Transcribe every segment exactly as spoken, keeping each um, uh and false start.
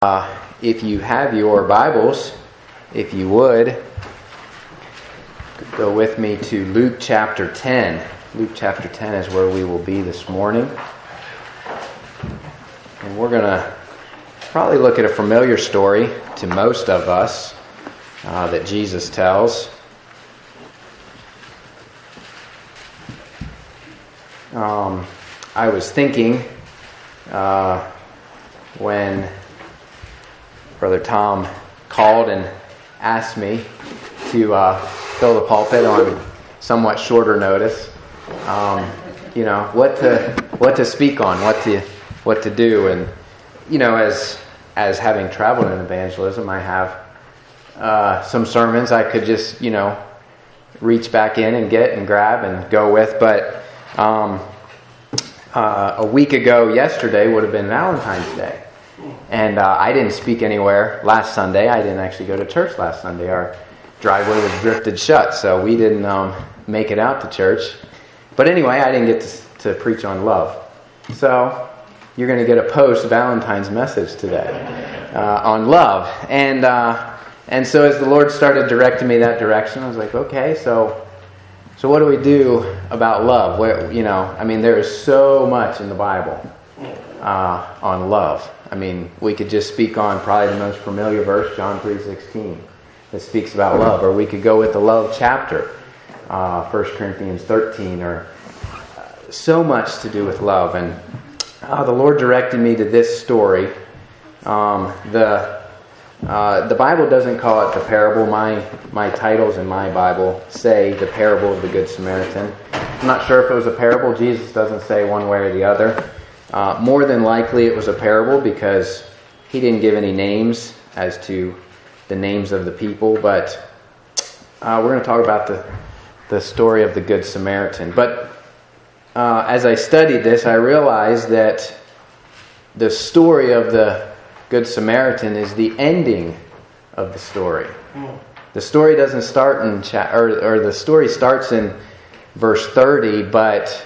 Uh, if you have your Bibles, if you would, go with me to Luke chapter ten. Luke chapter ten is where we will be this morning. And we're going to probably look at a familiar story to most of us uh, that Jesus tells. Um, I was thinking uh, when Brother Tom called and asked me to uh, fill the pulpit on somewhat shorter notice. Um, you know, what to what to speak on, what to what to do, and you know, as as having traveled in evangelism, I have uh, some sermons I could just you know reach back in and get and grab and go with. But um, uh, a week ago, yesterday would have been Valentine's Day. And uh, I didn't speak anywhere last Sunday. I didn't actually go to church last Sunday. Our driveway was drifted shut, so we didn't um, make it out to church. But anyway, I didn't get to, to preach on love. So you're going to get a post-Valentine's message today uh, on love. And uh, and so as the Lord started directing me that direction, I was like, okay, so so what do we do about love? Where, you know, I mean, there is so much in the Bible uh, on love. I mean, we could just speak on probably the most familiar verse, John three sixteen, that speaks about love. Or we could go with the love chapter, uh, First Corinthians thirteen, or uh, so much to do with love. And uh, the Lord directed me to this story. Um, the uh, the Bible doesn't call it the parable. My, my titles in my Bible say the parable of the Good Samaritan. I'm not sure if it was a parable. Jesus doesn't say one way or the other. Uh, more than likely it was a parable because he didn't give any names as to the names of the people. But uh, we're going to talk about the, the story of the Good Samaritan. But uh, as I studied this, I realized that the story of the Good Samaritan is the ending of the story. The story doesn't start in cha- or, or the story starts in verse thirty, but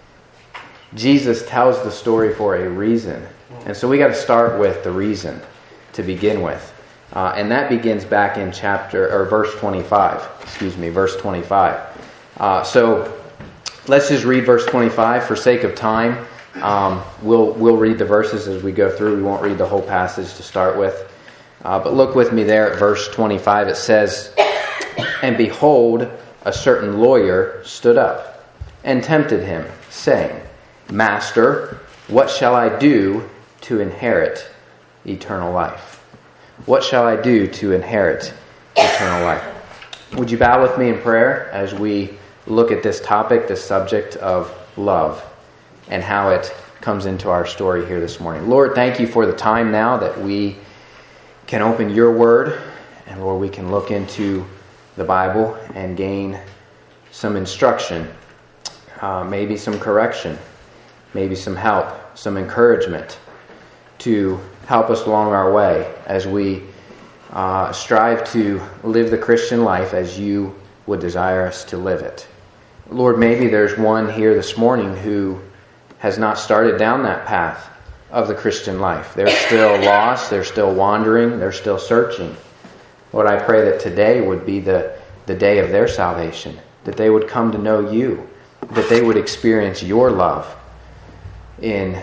Jesus tells the story for a reason. And so we got to start with the reason to begin with. Uh, and that begins back in chapter, or verse twenty-five. Excuse me, verse twenty-five. Uh, so let's just read verse twenty-five for sake of time. Um, we'll we'll read the verses as we go through. We won't read the whole passage to start with. Uh, but look with me there at verse twenty-five. It says, "And behold, a certain lawyer stood up and tempted him, saying, Master, what shall I do to inherit eternal life? What shall I do to inherit eternal life?" Would you bow with me in prayer as we look at this topic, this subject of love, and how it comes into our story here this morning. Lord, thank you for the time now that we can open your word, and Lord, we can look into the Bible and gain some instruction, uh, maybe some correction, maybe some help, some encouragement to help us along our way as we uh, strive to live the Christian life as you would desire us to live it. Lord, maybe there's one here this morning who has not started down that path of the Christian life. They're still lost, they're still wandering, they're still searching. Lord, I pray that today would be the, the day of their salvation, that they would come to know you, that they would experience your love in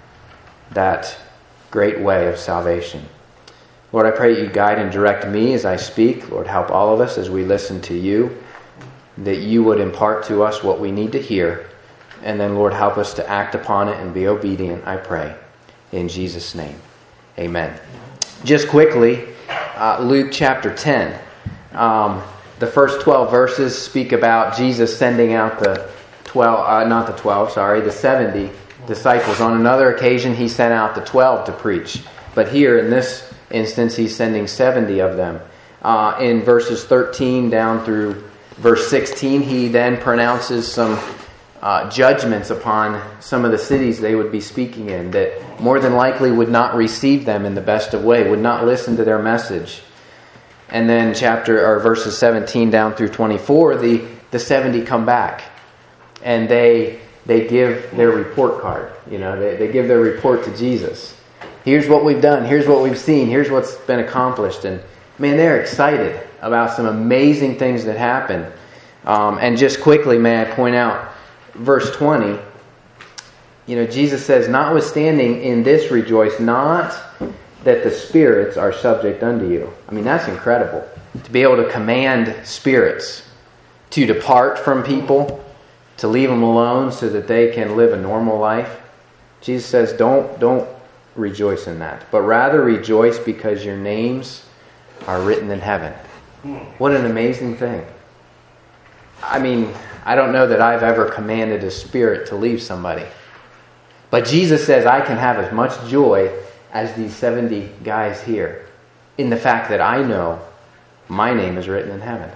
that great way of salvation. Lord, I pray you guide and direct me as I speak. Lord, help all of us as we listen to you, that you would impart to us what we need to hear. And then, Lord, help us to act upon it and be obedient, I pray. In Jesus' name, amen. Just quickly, uh, Luke chapter ten. Um, the first twelve verses speak about Jesus sending out the twelve, uh, not the twelve, sorry, the seventy disciples. On another occasion, he sent out the twelve to preach. But here, in this instance, he's sending seventy of them. Uh, in verses thirteen down through verse sixteen, he then pronounces some uh, judgments upon some of the cities they would be speaking in that more than likely would not receive them in the best of way, would not listen to their message. And then chapter or verses seventeen down through twenty-four, the, the seventy come back and they they give their report card. You know, they, they give their report to Jesus. Here's what we've done. Here's what we've seen. Here's what's been accomplished. And man, they're excited about some amazing things that happen. Um, and just quickly, may I point out, verse twenty, you know, Jesus says, notwithstanding in this rejoice, not that the spirits are subject unto you. I mean, that's incredible. To be able to command spirits to depart from people, to leave them alone so that they can live a normal life. Jesus says, don't, don't rejoice in that, but rather rejoice because your names are written in heaven. What an amazing thing. I mean, I don't know that I've ever commanded a spirit to leave somebody. But Jesus says I can have as much joy as these seventy guys here in the fact that I know my name is written in heaven.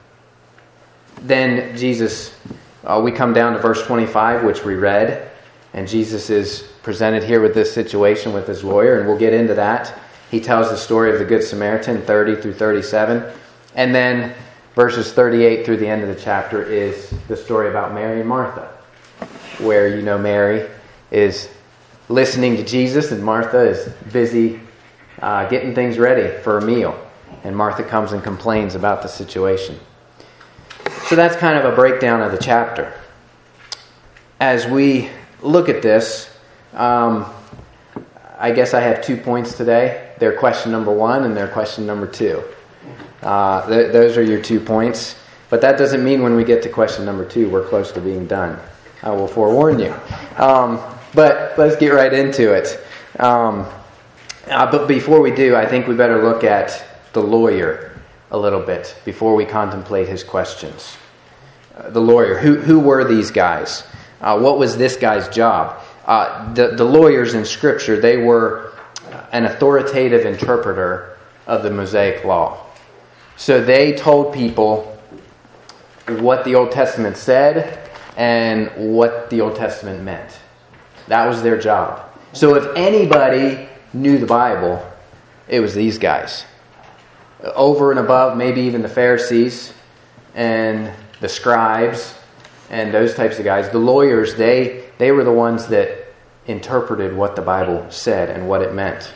Then Jesus, uh, we come down to verse twenty-five, which we read. And Jesus is presented here with this situation with his lawyer, and we'll get into that. He tells the story of the Good Samaritan, thirty through thirty-seven. And then verses thirty-eight through the end of the chapter is the story about Mary and Martha, where, you know, Mary is listening to Jesus and Martha is busy uh, getting things ready for a meal. And Martha comes and complains about the situation. So that's kind of a breakdown of the chapter. As we look at this, um, I guess I have two points today. They're question number one and they're question number two. Uh, th- those are your two points. But that doesn't mean when we get to question number two, we're close to being done. I will forewarn you. Um, but let's get right into it. Um, uh, but before we do, I think we better look at the lawyer a little bit before we contemplate his questions. Uh, the lawyer, who who were these guys? Uh, what was this guy's job? Uh, the, the lawyers in Scripture, they were an authoritative interpreter of the Mosaic Law. So they told people what the Old Testament said and what the Old Testament meant. That was their job. So if anybody knew the Bible, it was these guys. Over and above maybe even the Pharisees and the scribes and those types of guys. The lawyers, they, they were the ones that interpreted what the Bible said and what it meant.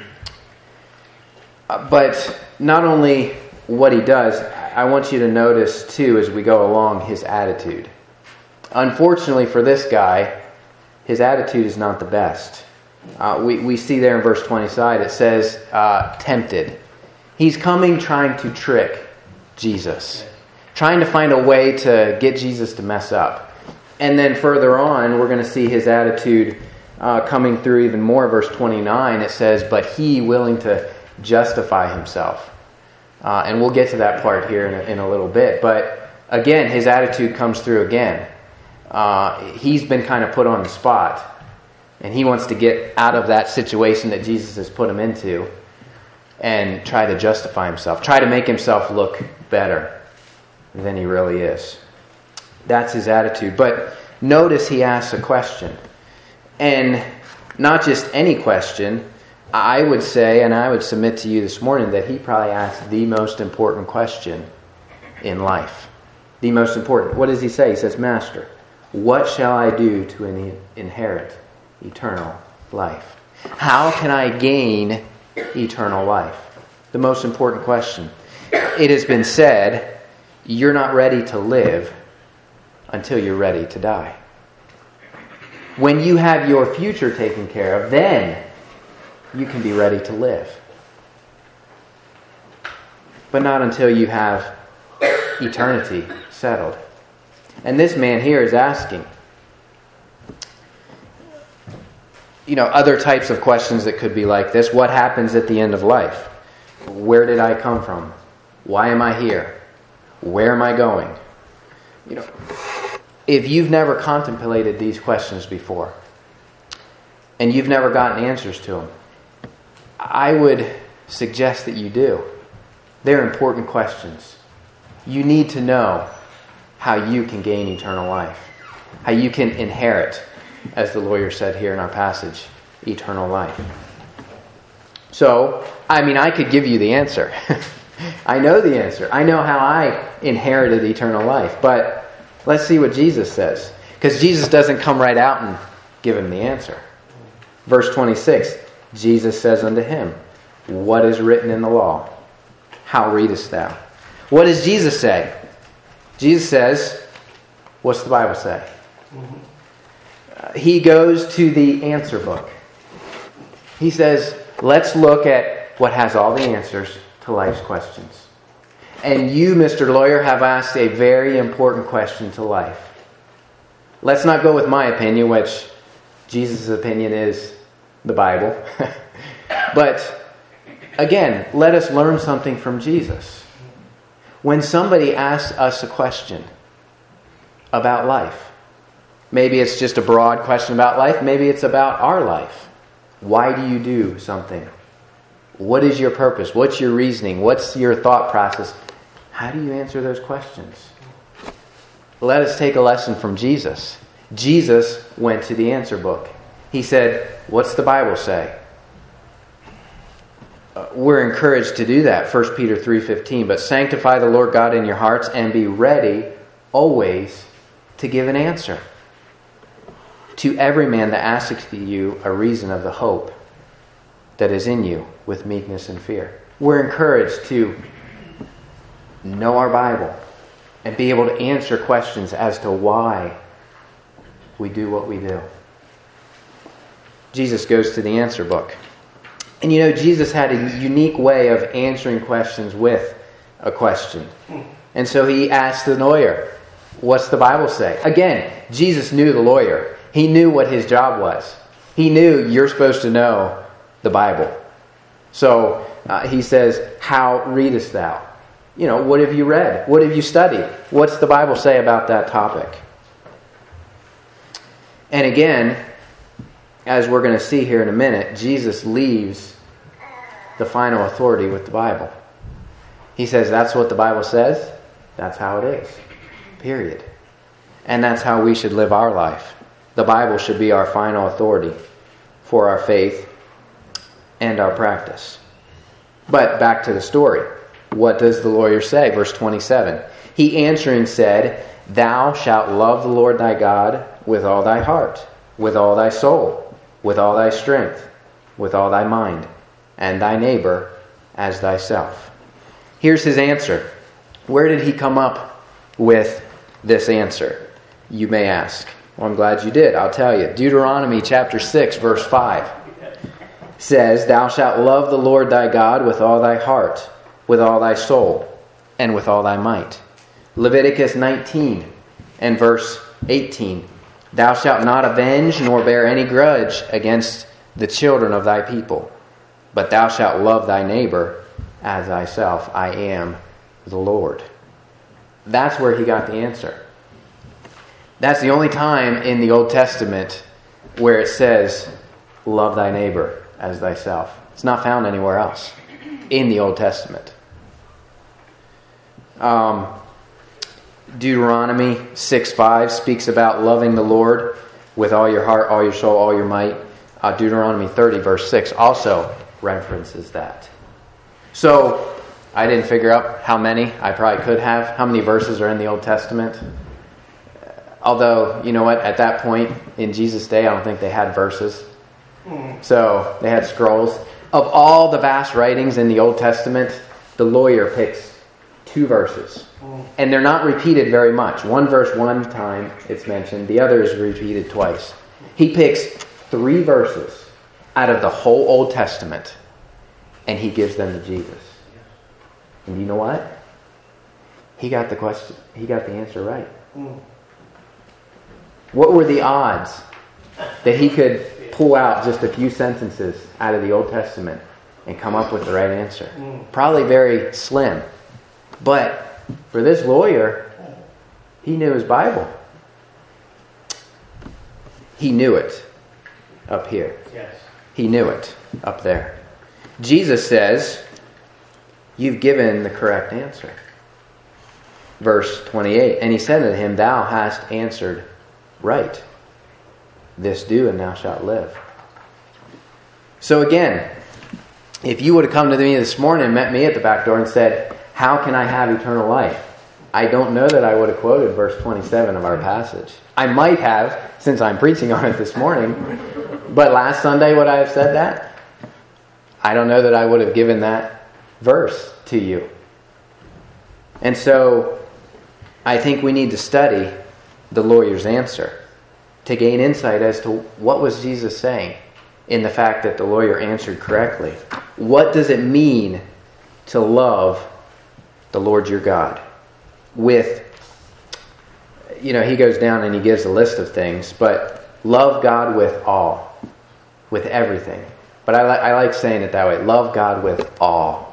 Uh, but not only what he does, I want you to notice too as we go along his attitude. Unfortunately for this guy, his attitude is not the best. Uh, we, we see there in verse twenty-side, it says, uh, tempted. He's coming trying to trick Jesus. Trying to find a way to get Jesus to mess up. And then further on, we're going to see his attitude uh, coming through even more. Verse twenty-nine, it says, but he willing to justify himself. Uh, and we'll get to that part here in a, in a little bit. But again, his attitude comes through again. Uh, he's been kind of put on the spot. And he wants to get out of that situation that Jesus has put him into and try to justify himself. Try to make himself look better than he really is. That's his attitude. But notice he asks a question. And not just any question. I would say, and I would submit to you this morning, that he probably asked the most important question in life. The most important. What does he say? He says, Master, what shall I do to in- inherit eternal life? How can I gain eternal life? The most important question. It has been said, you're not ready to live until you're ready to die. When you have your future taken care of, then you can be ready to live. But not until you have eternity settled. And this man here is asking, you know, other types of questions that could be like this. What happens at the end of life? Where did I come from? Why am I here? Where am I going? You know, if you've never contemplated these questions before, and you've never gotten answers to them, I would suggest that you do. They're important questions. You need to know how you can gain eternal life. How you can inherit, as the lawyer said here in our passage, eternal life. So, I mean, I could give you the answer. I know the answer. I know how I inherited eternal life. But let's see what Jesus says. Because Jesus doesn't come right out and give him the answer. Verse twenty-six, Jesus says unto him, What is written in the law? How readest thou? What does Jesus say? Jesus says, what's the Bible say? Mm-hmm. Uh, he goes to the answer book. He says, let's look at what has all the answers to life's questions. And you, Mister Lawyer, have asked a very important question to life. Let's not go with my opinion, which Jesus' opinion is the Bible. But again, let us learn something from Jesus. When somebody asks us a question about life, maybe it's just a broad question about life, maybe it's about our life. Why do you do something? What is your purpose? What's your reasoning? What's your thought process? How do you answer those questions? Let us take a lesson from Jesus. Jesus went to the answer book. He said, what's the Bible say? Uh, we're encouraged to do that. First Peter three fifteen. But sanctify the Lord God in your hearts and be ready always to give an answer to every man that asketh you a reason of the hope that is in you with meekness and fear. We're encouraged to know our Bible and be able to answer questions as to why we do what we do. Jesus goes to the answer book. And you know, Jesus had a unique way of answering questions with a question. And so he asked the lawyer, what's the Bible say? Again, Jesus knew the lawyer. He knew what his job was. He knew you're supposed to know the Bible. So uh, he says, how readest thou? You know, what have you read? What have you studied? What's the Bible say about that topic? And again, as we're going to see here in a minute, Jesus leaves the final authority with the Bible. He says, that's what the Bible says. That's how it is. Period. And that's how we should live our life. The Bible should be our final authority for our faith and our practice. But back to the story. What does the lawyer say? Verse twenty-seven. He answering said, Thou shalt love the Lord thy God with all thy heart, with all thy soul, with all thy strength, with all thy mind, and thy neighbor as thyself. Here's his answer. Where did he come up with this answer? You may ask. Well, I'm glad you did. I'll tell you. Deuteronomy chapter six, verse five says, Thou shalt love the Lord thy God with all thy heart, with all thy soul, and with all thy might. Leviticus nineteen and verse eighteen. Thou shalt not avenge nor bear any grudge against the children of thy people, but thou shalt love thy neighbor as thyself. I am the Lord. That's where he got the answer. That's the only time in the Old Testament where it says, love thy neighbor as thyself. It's not found anywhere else in the Old Testament. Um, Deuteronomy six five speaks about loving the Lord with all your heart, all your soul, all your might. Uh, Deuteronomy thirty verse six also references that. So, I didn't figure out how many. I probably could have. How many verses are in the Old Testament? Although, you know what, at that point in Jesus' day, I don't think they had verses. So, they had scrolls. Of all the vast writings in the Old Testament, the lawyer picks two verses. And they're not repeated very much. One verse one time it's mentioned. The other is repeated twice. He picks three verses out of the whole Old Testament and he gives them to Jesus. And you know what? He got the question. He got the answer right. What were the odds that he could pull out just a few sentences out of the Old Testament and come up with the right answer? Probably very slim. But for this lawyer, he knew his Bible. He knew it up here. Yes. He knew it up there. Jesus says, you've given the correct answer. Verse twenty-eight, and he said to him, Thou hast answered right. This do, and thou shalt live. So again, if you would have come to me this morning and met me at the back door and said, how can I have eternal life? I don't know that I would have quoted verse twenty-seven of our passage. I might have, since I'm preaching on it this morning. But last Sunday would I have said that? I don't know that I would have given that verse to you. And so I think we need to study the lawyer's answer to gain insight as to what was Jesus saying in the fact that the lawyer answered correctly. What does it mean to love the Lord your God with, you know, he goes down and he gives a list of things, but love God with all, with everything. But I, li- I like saying it that way. Love God with all.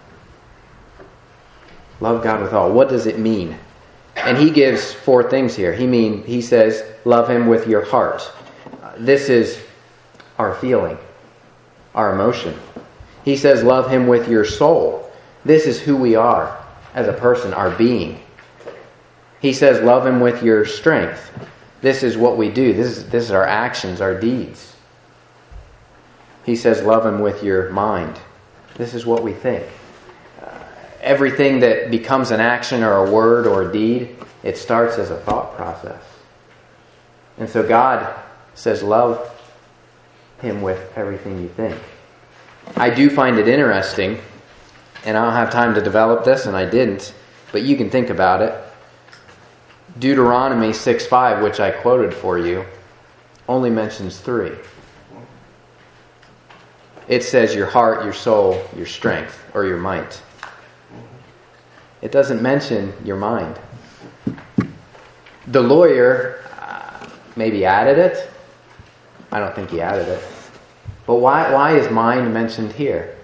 Love God with all. What does it mean? And he gives four things here. He mean he says, love him with your heart. This is our feeling, our emotion. He says, love him with your soul. This is who we are as a person, our being. He says, love him with your strength. This is what we do. This is, this is our actions, our deeds. He says, love him with your mind. This is what we think. Uh, everything that becomes an action or a word or a deed, it starts as a thought process. And so God says, love him with everything you think. I do find it interesting, and I don't have time to develop this, and I didn't, but you can think about it. Deuteronomy six five, which I quoted for you, only mentions three. It says your heart, your soul, your strength, or your might. It doesn't mention your mind. The lawyer uh, maybe added it. I don't think he added it. But why, why is mind mentioned here?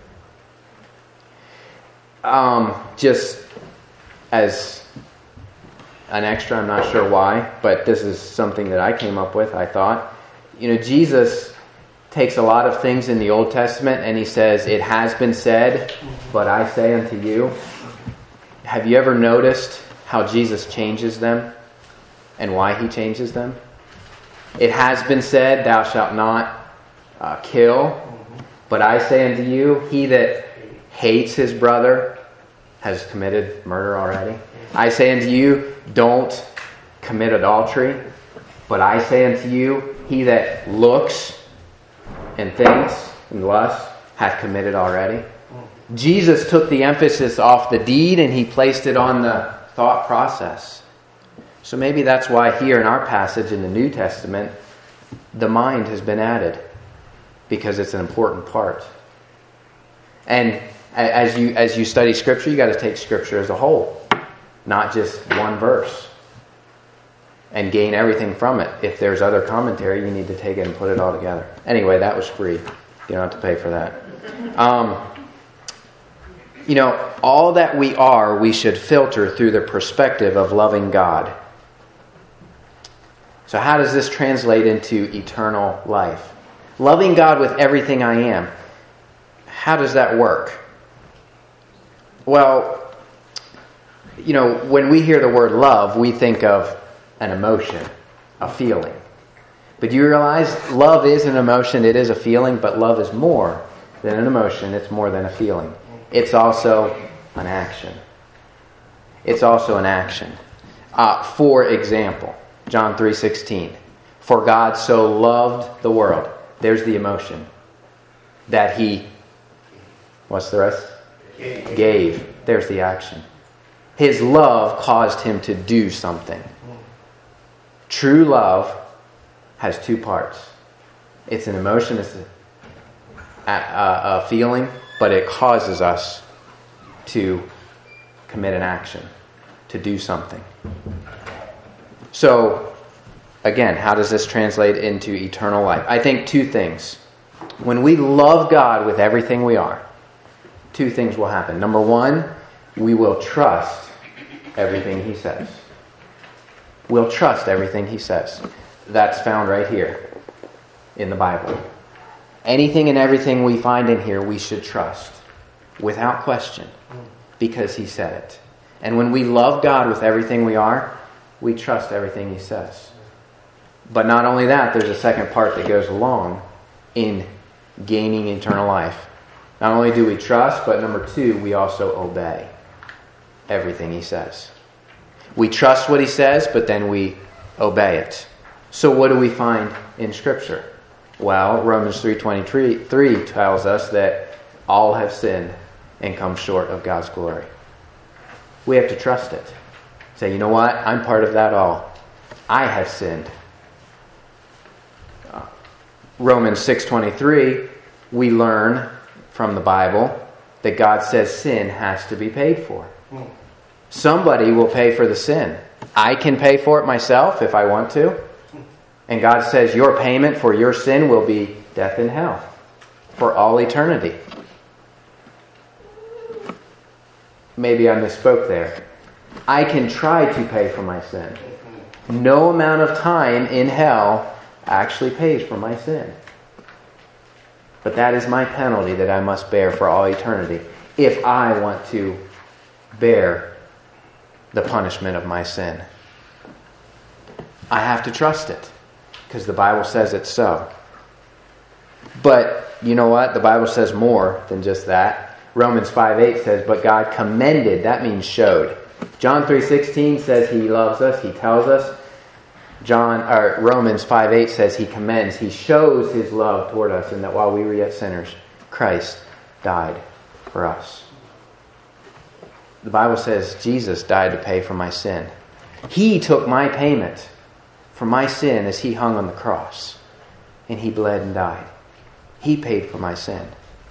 Um, just as an extra, I'm not sure why, but this is something that I came up with, I thought. You know, Jesus takes a lot of things in the Old Testament and he says, it has been said, but I say unto you. Have you ever noticed how Jesus changes them and why he changes them? It has been said, thou shalt not uh, kill, but I say unto you, he that hates his brother has committed murder already. I say unto you, don't commit adultery, but I say unto you, he that looks and thinks and lusts hath committed already. Jesus took the emphasis off the deed and he placed it on the thought process. So maybe that's why here in our passage in the New Testament, the mind has been added, because it's an important part. And as you as you study Scripture, you got to take Scripture as a whole, not just one verse, and gain everything from it. If there's other commentary, you need to take it and put it all together. Anyway, that was free. You don't have to pay for that. Um, you know, all that we are, we should filter through the perspective of loving God. So how does this translate into eternal life? Loving God with everything I am. How does that work? Well, you know, when we hear the word love, we think of an emotion, a feeling. But do you realize love is an emotion, it is a feeling, but love is more than an emotion, it's more than a feeling. It's also an action. It's also an action. Uh, for example, John three sixteen. For God so loved the world. There's the emotion. That he, what's the rest? Gave. Gave. There's the action. His love caused him to do something. True love has two parts. It's an emotion, it's a, a, a feeling, but it causes us to commit an action, to do something. So, again, how does this translate into eternal life? I think two things. When we love God with everything we are, two things will happen. Number one, we will trust everything he says. We'll trust everything he says. That's found right here in the Bible. Anything and everything we find in here, we should trust without question because he said it. And when we love God with everything we are, we trust everything he says. But not only that, there's a second part that goes along in gaining eternal life. Not only do we trust, but number two, we also obey everything he says. We trust what he says, but then we obey it. So what do we find in Scripture? Well, Romans three twenty-three tells us that all have sinned and come short of God's glory. We have to trust it. Say, you know what? I'm part of that all. I have sinned. Uh, Romans six twenty-three, we learn from the Bible that God says sin has to be paid for. Somebody will pay for the sin. I can pay for it myself if I want to. And God says your payment for your sin will be death in hell for all eternity. Maybe I misspoke there. I can try to pay for my sin. No amount of time in hell actually pays for my sin. But that is my penalty that I must bear for all eternity if I want to bear the punishment of my sin. I have to trust it because the Bible says it's so. But you know what? The Bible says more than just that. Romans five eight says, but God commended, that means showed. John three sixteen says He loves us, He tells us. John or Romans five eight says He commends, He shows His love toward us, and that while we were yet sinners, Christ died for us. The Bible says Jesus died to pay for my sin. He took my payment for my sin as He hung on the cross, and He bled and died. He paid for my sin.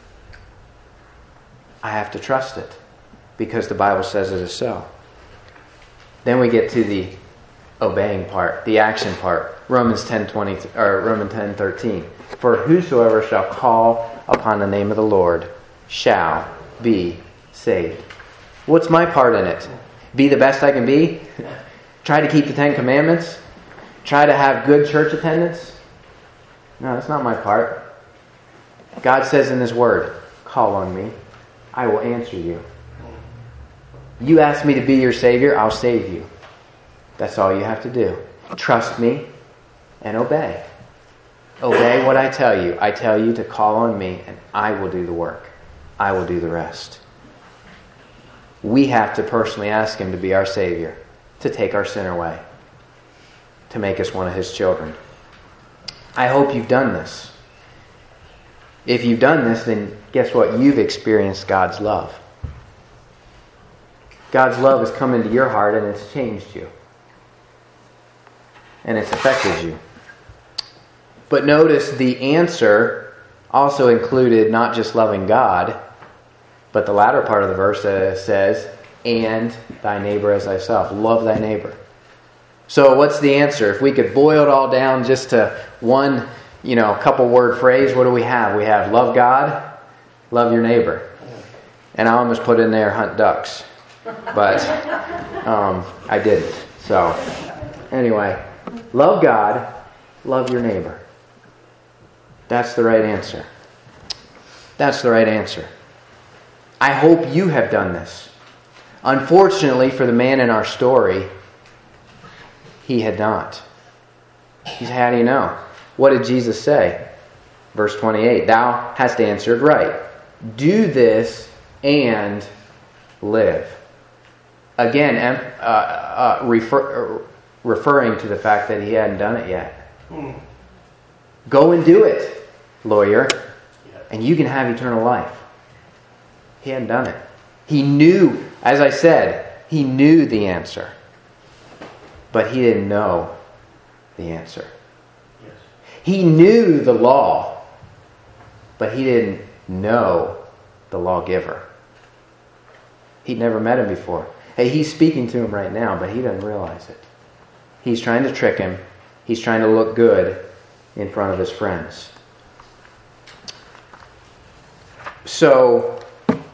I have to trust it because the Bible says it is so. Then we get to the obeying part, the action part. Romans ten twenty or Romans ten thirteen. For whosoever shall call upon the name of the Lord shall be saved. What's my part in it? Be the best I can be? Try to keep the Ten Commandments? Try to have good church attendance? No, that's not my part. God says in His Word, call on me. I will answer you. You ask me to be your Savior, I'll save you. That's all you have to do. Trust me and obey. Obey what I tell you. I tell you to call on me and I will do the work. I will do the rest. We have to personally ask Him to be our Savior, to take our sin away, to make us one of His children. I hope you've done this. If you've done this, then guess what? You've experienced God's love. God's love has come into your heart and it's changed you. And it's affected you. But notice the answer also included not just loving God, but the latter part of the verse says, and thy neighbor as thyself. Love thy neighbor. So what's the answer? If we could boil it all down just to one, you know, couple word phrase, what do we have? We have love God, love your neighbor. And I almost put in there hunt ducks. But um, I didn't. So anyway, love God, love your neighbor. That's the right answer. That's the right answer. I hope you have done this. Unfortunately for the man in our story, he had not. He said, how do you know? What did Jesus say? Verse twenty-eight, thou hast answered right. Do this and live. Again, uh, uh, refer, uh, referring to the fact that he hadn't done it yet. Hmm. Go and do it, lawyer, and you can have eternal life. He hadn't done it. He knew, as I said, he knew the answer. But he didn't know the answer. Yes. He knew the law, but he didn't know the lawgiver. He'd never met him before. Hey, he's speaking to him right now, but he doesn't realize it. He's trying to trick him. He's trying to look good in front of his friends. So,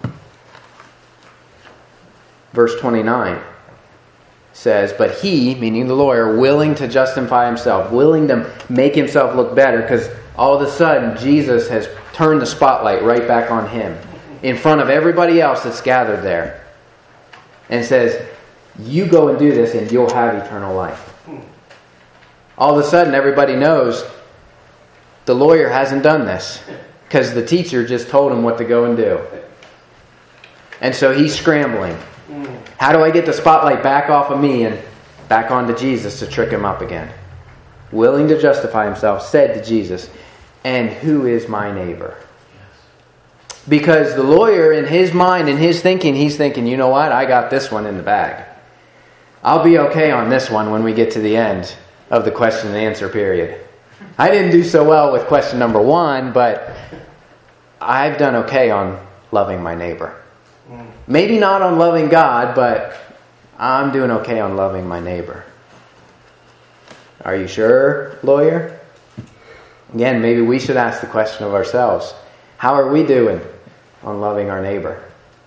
verse twenty-nine says, but he, meaning the lawyer, willing to justify himself, willing to make himself look better, because all of a sudden Jesus has turned the spotlight right back on him in front of everybody else that's gathered there. And says, you go and do this and you'll have eternal life. All of a sudden everybody knows the lawyer hasn't done this because the teacher just told him what to go and do. And so he's scrambling. How do I get the spotlight back off of me and back onto Jesus to trick him up again? Willing to justify himself, said to Jesus, and who is my neighbor? Because the lawyer, in his mind, in his thinking, he's thinking, you know what? I got this one in the bag. I'll be okay on this one when we get to the end of the question and answer period. I didn't do so well with question number one, but I've done okay on loving my neighbor. Maybe not on loving God, but I'm doing okay on loving my neighbor. Are you sure, lawyer? Again, maybe we should ask the question of ourselves. How are we doing on loving our neighbor?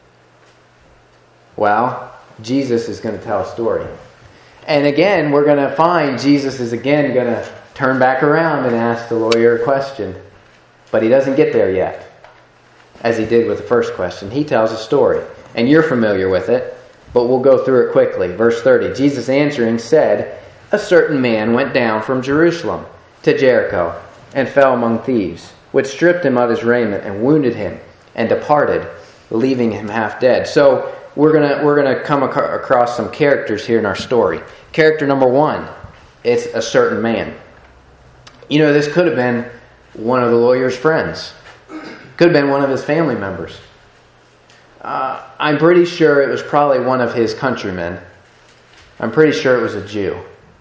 Well, Jesus is going to tell a story. And again, we're going to find Jesus is again going to turn back around and ask the lawyer a question. But he doesn't get there yet, as he did with the first question. He tells a story. And you're familiar with it, but we'll go through it quickly. Verse thirty, Jesus answering said, a certain man went down from Jerusalem to Jericho and fell among thieves, which stripped him of his raiment and wounded him and departed, leaving him half dead. So we're gonna we're gonna come ac- across some characters here in our story. Character number one, it's a certain man. You know, this could have been one of the lawyer's friends. Could have been one of his family members. Uh, I'm pretty sure it was probably one of his countrymen. I'm pretty sure it was a Jew.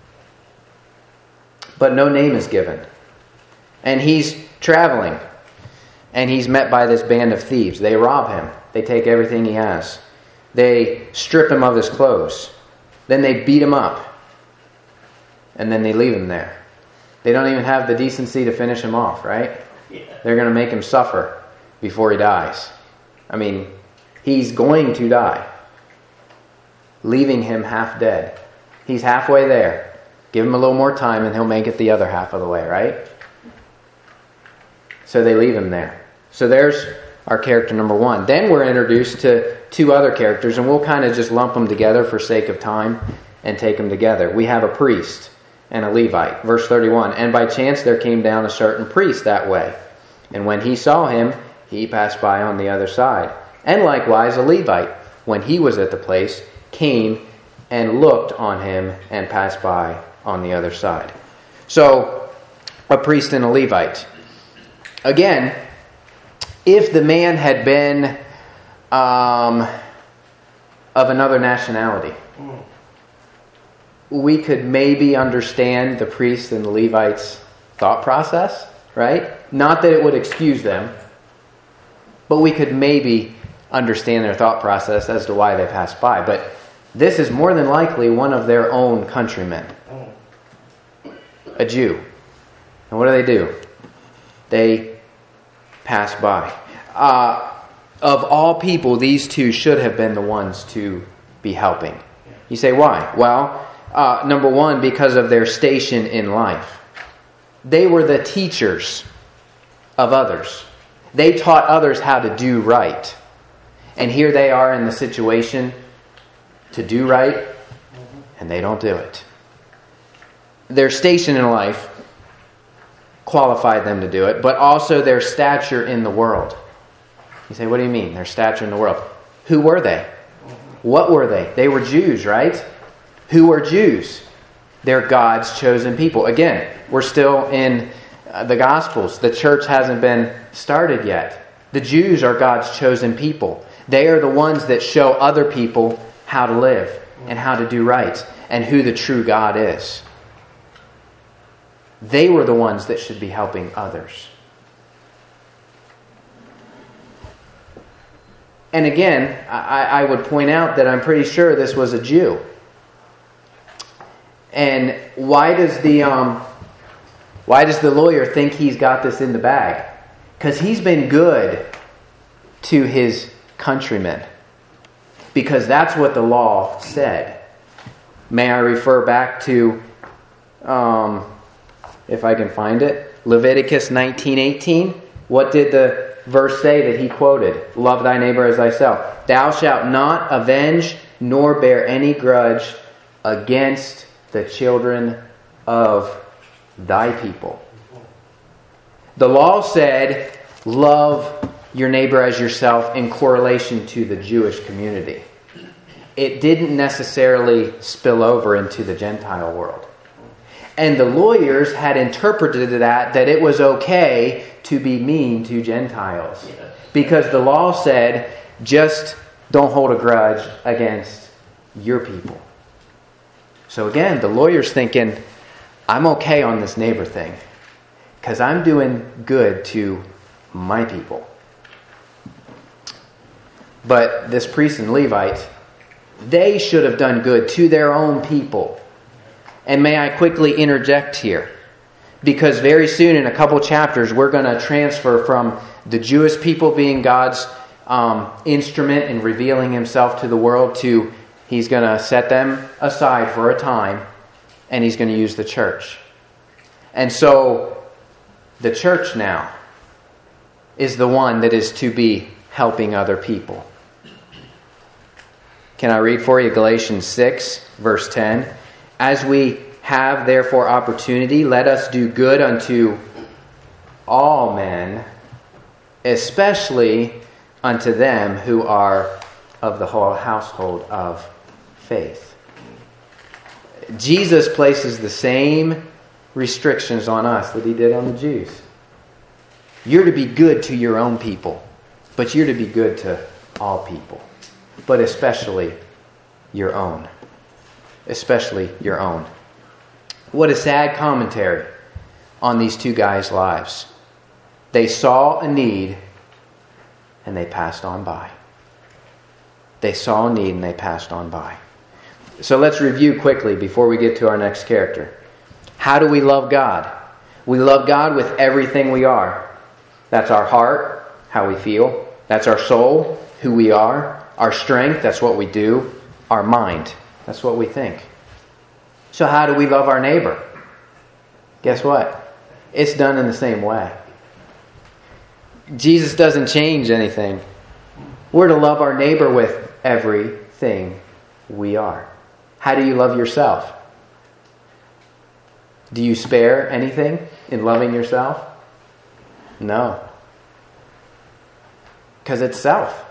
But no name is given. And he's traveling. And he's met by this band of thieves. They rob him. They take everything he has. They strip him of his clothes. Then they beat him up. And then they leave him there. They don't even have the decency to finish him off, right? Yeah. They're going to make him suffer before he dies. I mean, he's going to die. Leaving him half dead. He's halfway there. Give him a little more time and he'll make it the other half of the way, right? So they leave him there. So there's our character number one. Then we're introduced to two other characters, and we'll kind of just lump them together for sake of time and take them together. We have a priest and a Levite. Verse thirty-one, and by chance there came down a certain priest that way. And when he saw him, he passed by on the other side. And likewise a Levite, when he was at the place, came and looked on him and passed by on the other side. So, a priest and a Levite. Again, if the man had been um, of another nationality, we could maybe understand the priest and the Levite's thought process, right? Not that it would excuse them, but we could maybe understand their thought process as to why they passed by. But this is more than likely one of their own countrymen, a Jew. And what do they do? They pass by. Uh, of all people, these two should have been the ones to be helping. You say, why? Well, uh, number one, because of their station in life. They were the teachers of others. They taught others how to do right. And here they are in the situation to do right, and they don't do it. Their station in life qualified them to do it, but also their stature in the world. You say, what do you mean, their stature in the world? Who were they? What were they? They were Jews, right? Who were Jews? They're God's chosen people. Again, we're still in uh, the Gospels. The church hasn't been started yet. The Jews are God's chosen people. They are the ones that show other people how to live and how to do right and who the true God is. They were the ones that should be helping others. And again, I, I would point out that I'm pretty sure this was a Jew. And why does the um, why does the lawyer think he's got this in the bag? Because he's been good to his countrymen. Because that's what the law said. May I refer back to, um, if I can find it, Leviticus nineteen eighteen. What did the verse say that he quoted? Love thy neighbor as thyself. Thou shalt not avenge nor bear any grudge against the children of thy people. The law said, love your neighbor as yourself in correlation to the Jewish community. It didn't necessarily spill over into the Gentile world. And the lawyers had interpreted that, that it was okay to be mean to Gentiles. Because the law said, just don't hold a grudge against your people. So again, the lawyer's thinking, I'm okay on this neighbor thing because I'm doing good to my people. But this priest and Levite, they should have done good to their own people. And may I quickly interject here? Because very soon, in a couple chapters, we're going to transfer from the Jewish people being God's um, instrument in revealing Himself to the world to He's going to set them aside for a time, and He's going to use the church. And so, the church now is the one that is to be helping other people. Can I read for you Galatians six, verse ten? As we have therefore opportunity, let us do good unto all men, especially unto them who are of the whole household of faith. Jesus places the same restrictions on us that He did on the Jews. You're to be good to your own people, but you're to be good to all people, but especially your own. Especially your own. What a sad commentary on these two guys' lives. They saw a need and they passed on by. They saw a need and they passed on by. So let's review quickly before we get to our next character. How do we love God? We love God with everything we are. That's our heart, how we feel. That's our soul, who we are. Our strength, that's what we do. Our mind, that's what we think. So how do we love our neighbor? Guess what? It's done in the same way. Jesus doesn't change anything. We're to love our neighbor with everything we are. How do you love yourself? Do you spare anything in loving yourself? No. Because it's self.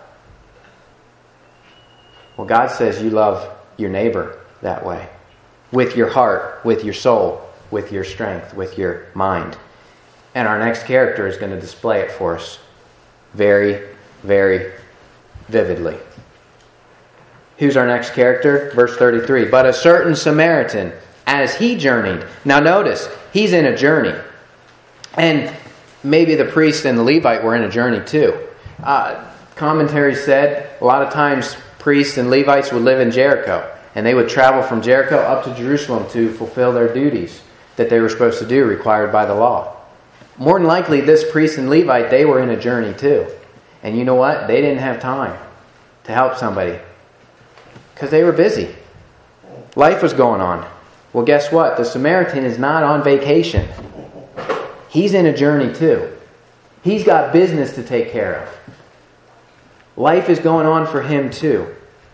Well, God says you love your neighbor that way. With your heart, with your soul, with your strength, with your mind. And our next character is going to display it for us very, very vividly. Who's our next character? Verse thirty-three. But a certain Samaritan, as he journeyed. Now notice, he's in a journey. And maybe the priest and the Levite were in a journey too. Uh, commentary said a lot of times priests and Levites would live in Jericho. And they would travel from Jericho up to Jerusalem to fulfill their duties that they were supposed to do, required by the law. More than likely, this priest and Levite, they were in a journey too. And you know what? They didn't have time to help somebody because they were busy. Life was going on. Well, guess what? The Samaritan is not on vacation. He's in a journey too. He's got business to take care of. Life is going on for him too.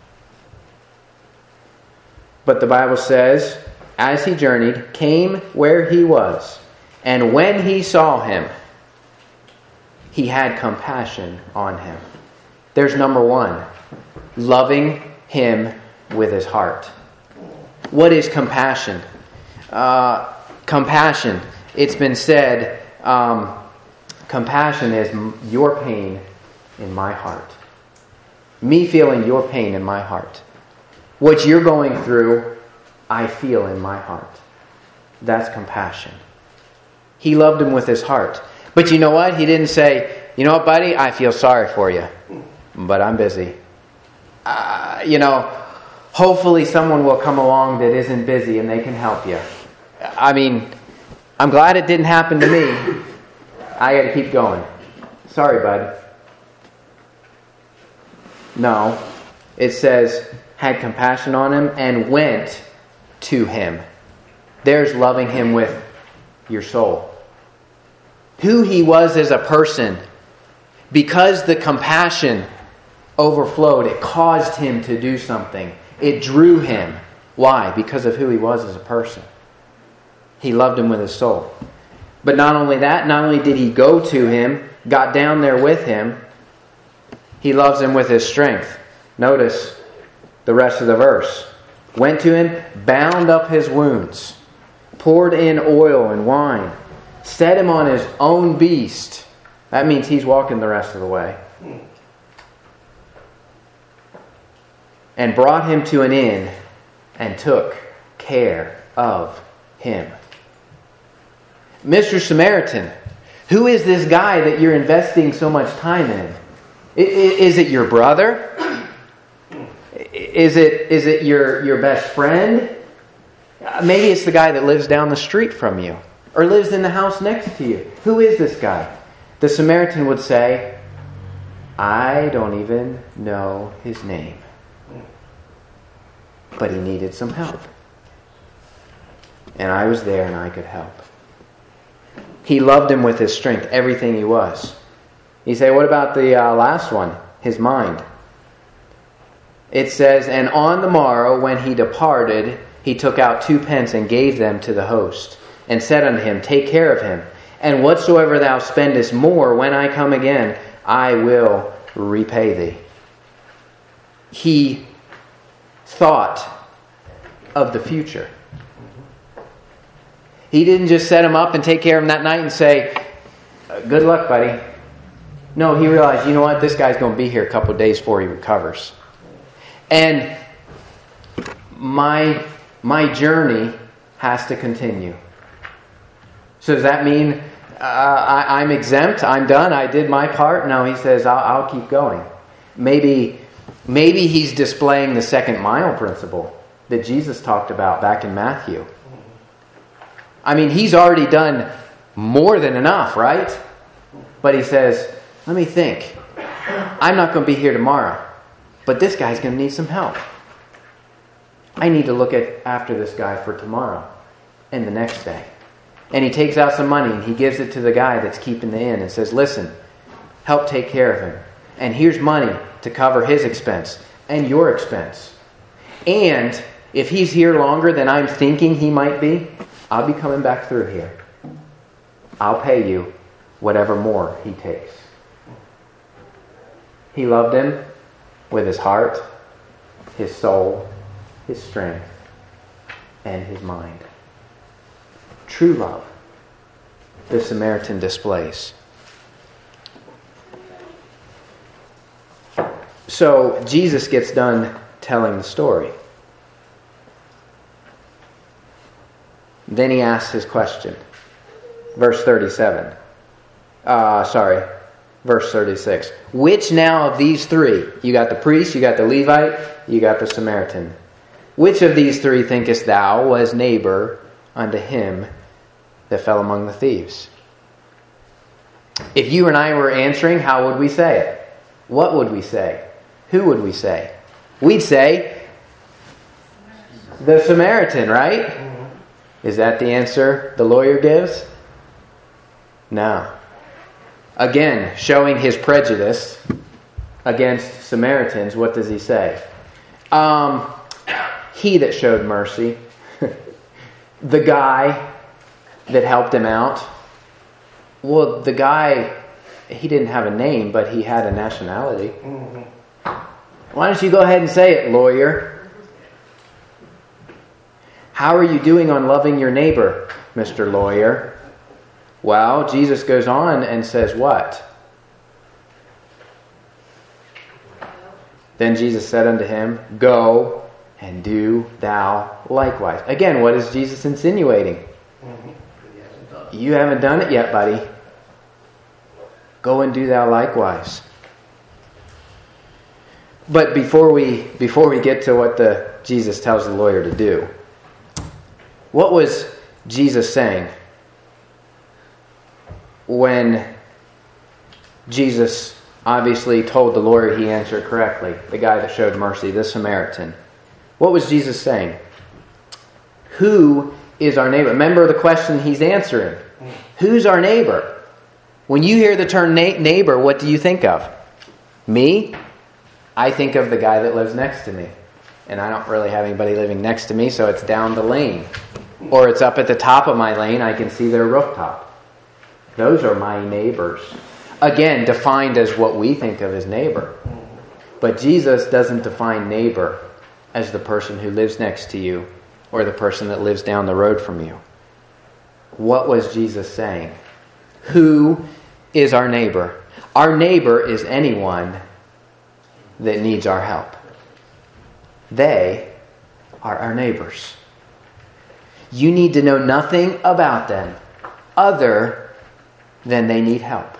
But the Bible says, as he journeyed, came where he was. And when he saw him, he had compassion on him. There's number one. Loving him with his heart. What is compassion? Uh, compassion, it's been said, um, compassion is your pain in my heart. Me feeling your pain in my heart. What you're going through, I feel in my heart. That's compassion. He loved him with his heart. But you know what? He didn't say, you know what, buddy? I feel sorry for you, but I'm busy. Uh, you know, hopefully someone will come along that isn't busy and they can help you. I mean, I'm glad it didn't happen to me. I got to keep going. Sorry, bud. No. It says, had compassion on him and went to him. There's loving him with your soul. Who he was as a person. Because the compassion overflowed, it caused him to do something. It drew him. Why? Because of who he was as a person. He loved him with his soul. But not only that, not only did he go to him, got down there with him, he loves him with his strength. Notice the rest of the verse. Went to him, bound up his wounds, poured in oil and wine, set him on his own beast, That means he's walking the rest of the way. And brought him to an inn and took care of him. Mister Samaritan, who is this guy that you're investing so much time in? Is it your brother? Is it is it your, your best friend? Maybe it's the guy that lives down the street from you or lives in the house next to you. Who is this guy? The Samaritan would say, I don't even know his name. But he needed some help. And I was there and I could help. He loved him with his strength, everything he was. You say, what about the uh, last one? His mind. It says, and on the morrow when he departed, he took out two pence and gave them to the host, and said unto him, take care of him, and whatsoever thou spendest more, when I come again, I will repay thee. He thought of the future. He didn't just set him up and take care of him that night and say, good luck, buddy. No, he realized, you know what, this guy's going to be here a couple of days before he recovers. And my, my journey has to continue. So does that mean uh, I, I'm exempt? I'm done? I did my part? No, he says, I'll, I'll keep going. Maybe, maybe he's displaying the second mile principle that Jesus talked about back in Matthew. I mean, he's already done more than enough, right? But he says, let me think. I'm not going to be here tomorrow, but this guy's going to need some help. I need to look at after this guy for tomorrow and the next day. And he takes out some money and he gives it to the guy that's keeping the inn and says, listen, help take care of him. And here's money to cover his expense and your expense. And if he's here longer than I'm thinking he might be, I'll be coming back through here. I'll pay you whatever more he takes. He loved him with his heart, his soul, his strength, and his mind. True love, the Samaritan displays. So Jesus gets done telling the story. Then he asks his question. Verse thirty-seven. Uh, sorry, verse thirty-six. Which now of these three? You got the priest, you got the Levite, you got the Samaritan. Which of these three thinkest thou was neighbor unto him that fell among the thieves? If you and I were answering, how would we say it? What would we say? Who would we say? We'd say the Samaritan, right? Is that the answer the lawyer gives? No. Again, showing his prejudice against Samaritans, what does he say? Um, he that showed mercy. The guy that helped him out. Well, the guy, he didn't have a name, but he had a nationality. Mm-hmm. Why don't you go ahead and say it, lawyer? How are you doing on loving your neighbor, Mister Lawyer? Well, Jesus goes on and says what? Then Jesus said unto him, go and do thou likewise. Again, what is Jesus insinuating? Mm-hmm. You haven't done it yet, buddy. Go and do thou likewise. But before we before we get to what the Jesus tells the lawyer to do, what was Jesus saying when Jesus obviously told the lawyer he answered correctly, the guy that showed mercy, the Samaritan? What was Jesus saying? Who is our neighbor? Remember the question he's answering. Who's our neighbor? When you hear the term na- neighbor, what do you think of? Me? I think of the guy that lives next to me. And I don't really have anybody living next to me, so it's down the lane. Or it's up at the top of my lane, I can see their rooftop. Those are my neighbors. Again, defined as what we think of as neighbor. But Jesus doesn't define neighbor as the person who lives next to you or the person that lives down the road from you. What was Jesus saying? Who is our neighbor. Our neighbor is anyone that needs our help. They are our neighbors. You need to know nothing about them other than they need help.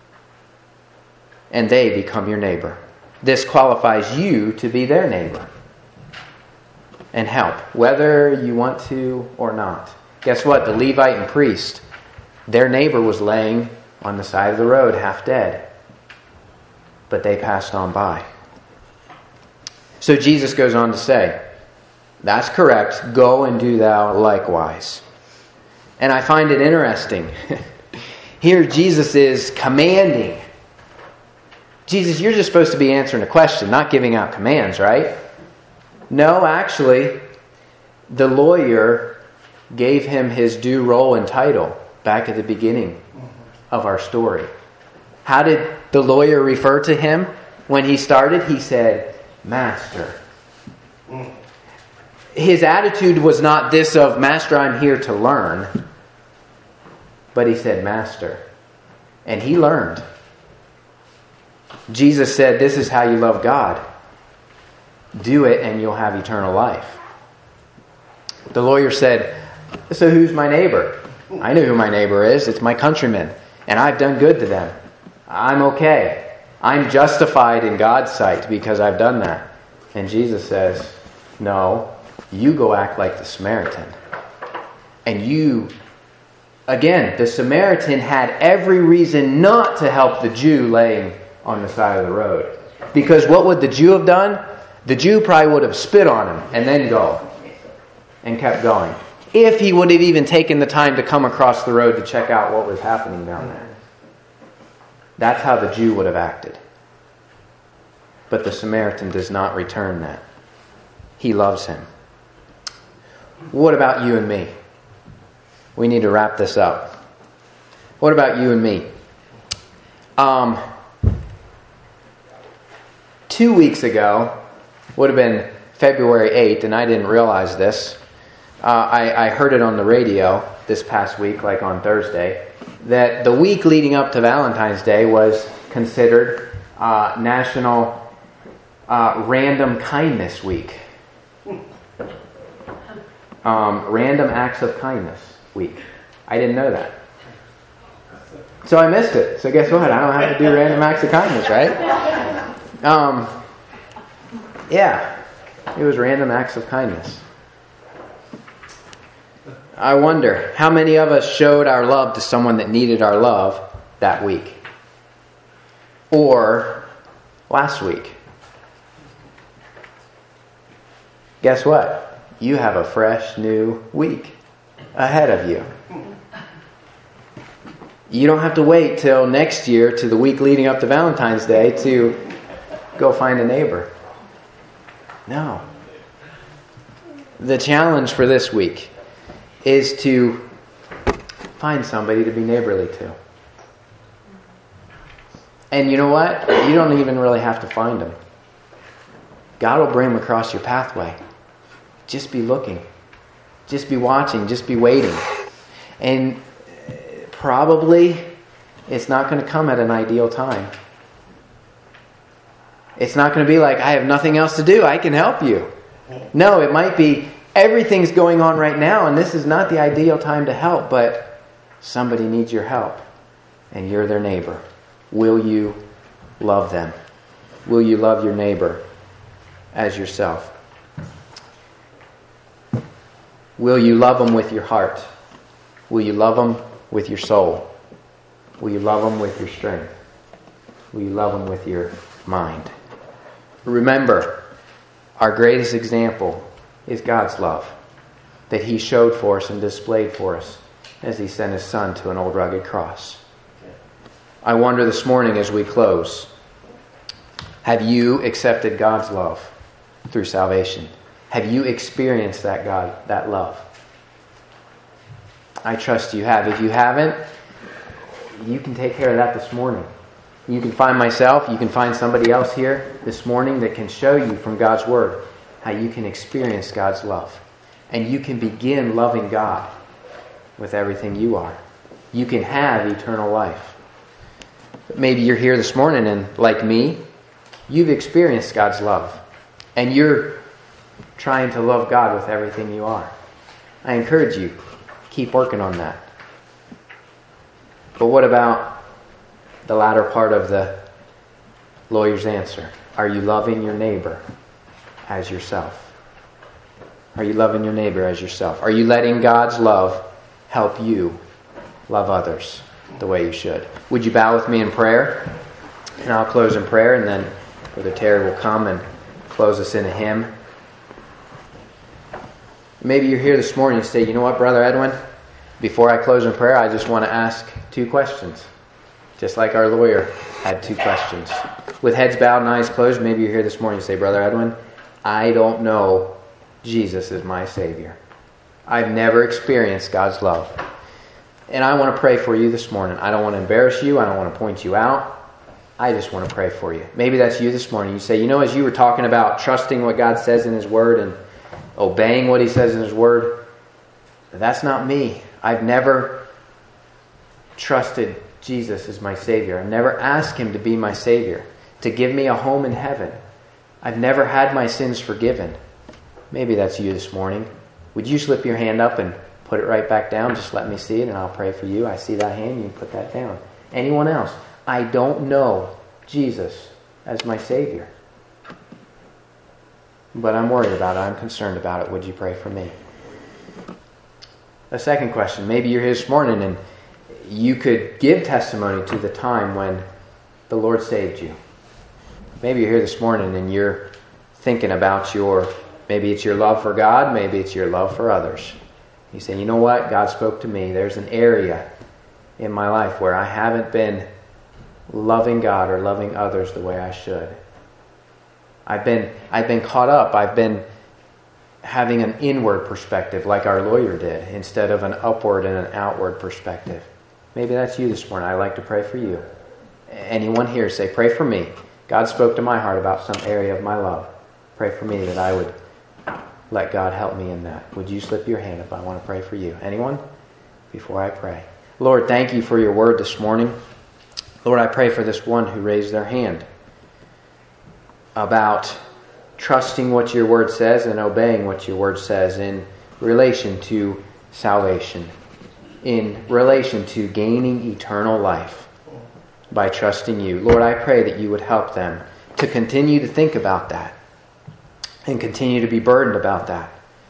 And they become your neighbor. This qualifies you to be their neighbor and help, whether you want to or not. Guess what? The Levite and priest, their neighbor was laying on the side of the road, half dead. But they passed on by. So Jesus goes on to say, that's correct. Go and do thou likewise. And I find it interesting. Here Jesus is commanding. Jesus, you're just supposed to be answering a question, not giving out commands, right? No, actually, the lawyer gave him his due role and title back at the beginning of our story. How did the lawyer refer to him when he started? He said, Master. His attitude was not this of, Master, I'm here to learn. But he said, Master. And he learned. Jesus said, this is how you love God. Do it and you'll have eternal life. The lawyer said, so who's my neighbor? I know who my neighbor is. It's my countrymen. And I've done good to them. I'm okay. I'm justified in God's sight because I've done that. And Jesus says, no, you go act like the Samaritan. And you, again, the Samaritan had every reason not to help the Jew laying on the side of the road. Because what would the Jew have done? The Jew probably would have spit on him and then go. And kept going. If he would have even taken the time to come across the road to check out what was happening down there. That's how the Jew would have acted. But the Samaritan does not return that. He loves him. What about you and me? We need to wrap this up. What about you and me? Um, two weeks ago, would have been February eighth, and I didn't realize this. Uh, I, I heard it on the radio this past week, like on Thursday, that the week leading up to Valentine's Day was considered uh, National uh, Random Kindness Week. Um, Random Acts of Kindness Week. I didn't know that. So I missed it. So guess what? I don't have to do random acts of kindness, right? Um, yeah, it was random acts of kindness. I wonder, how many of us showed our love to someone that needed our love that week? Or last week? Guess what? You have a fresh new week ahead of you. You don't have to wait till next year, to the week leading up to Valentine's Day, to go find a neighbor. No. The challenge for this week is to find somebody to be neighborly to. And you know what? You don't even really have to find them. God will bring them across your pathway. Just be looking. Just be watching. Just be waiting. And probably it's not going to come at an ideal time. It's not going to be like, I have nothing else to do, I can help you. No, it might be, everything's going on right now and this is not the ideal time to help, but somebody needs your help and you're their neighbor. Will you love them? Will you love your neighbor as yourself? Will you love them with your heart? Will you love them with your soul? Will you love them with your strength? Will you love them with your mind? Remember, our greatest example is God's love that He showed for us and displayed for us as He sent His Son to an old rugged cross. I wonder this morning as we close, have you accepted God's love through salvation? Have you experienced that God, that love? I trust you have. If you haven't, you can take care of that this morning. You can find myself, you can find somebody else here this morning that can show you from God's Word how you can experience God's love. And you can begin loving God with everything you are. You can have eternal life. Maybe you're here this morning and, like me, you've experienced God's love. And you're trying to love God with everything you are. I encourage you, keep working on that. But what about the latter part of the lawyer's answer? Are you loving your neighbor as yourself? Are you loving your neighbor as yourself? Are you letting God's love help you love others the way you should? Would you bow with me in prayer? And I'll close in prayer, and then Brother Terry will come and close us in a hymn. Maybe you're here this morning and say, you know what, Brother Edwin? Before I close in prayer, I just want to ask two questions. Just like our lawyer had two questions. With heads bowed and eyes closed, maybe you're here this morning and say, Brother Edwin, I don't know Jesus is my Savior. I've never experienced God's love. And I want to pray for you this morning. I don't want to embarrass you. I don't want to point you out. I just want to pray for you. Maybe that's you this morning. You say, you know, as you were talking about trusting what God says in His Word and obeying what He says in His Word, that's not me. I've never trusted Jesus as my Savior. I've never asked Him to be my Savior, to give me a home in heaven. I've never had my sins forgiven. Maybe that's you this morning. Would you slip your hand up and put it right back down? Just let me see it and I'll pray for you. I see that hand. You can put that down. Anyone else? I don't know Jesus as my Savior, but I'm worried about it. I'm concerned about it. Would you pray for me? A second question. Maybe you're here this morning and you could give testimony to the time when the Lord saved you. Maybe you're here this morning and you're thinking about your, maybe it's your love for God, maybe it's your love for others. You say, you know what? God spoke to me. There's an area in my life where I haven't been loving God or loving others the way I should. I've been I've been caught up. I've been having an inward perspective like our lawyer did instead of an upward and an outward perspective. Maybe that's you this morning. I'd like to pray for you. Anyone here, say, pray for me. God spoke to my heart about some area of my love. Pray for me that I would let God help me in that. Would you slip your hand up? I want to pray for you. Anyone? Before I pray. Lord, thank you for your word this morning. Lord, I pray for this one who raised their hand about trusting what your word says and obeying what your word says in relation to salvation, in relation to gaining eternal life by trusting you. Lord, I pray that you would help them to continue to think about that and continue to be burdened about that.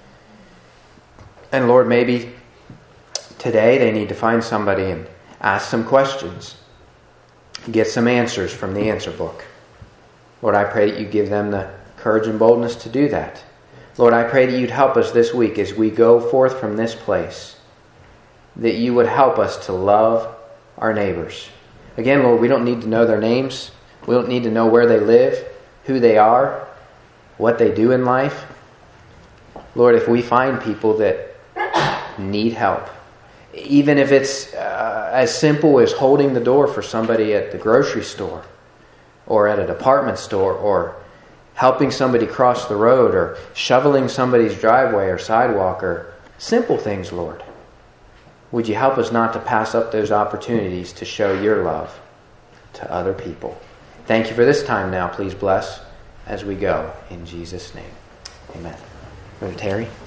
And Lord, maybe today they need to find somebody and ask some questions, get some answers from the answer book. Lord, I pray that you give them the courage and boldness to do that. Lord, I pray that you'd help us this week as we go forth from this place, that you would help us to love our neighbors. Again, Lord, we don't need to know their names. We don't need to know where they live, who they are, what they do in life. Lord, if we find people that need help, even if it's uh, as simple as holding the door for somebody at the grocery store or at a department store, or helping somebody cross the road, or shoveling somebody's driveway or sidewalk, or simple things, Lord. Would you help us not to pass up those opportunities to show your love to other people? Thank you for this time now. Please bless as we go. In Jesus' name, amen. Brother Terry?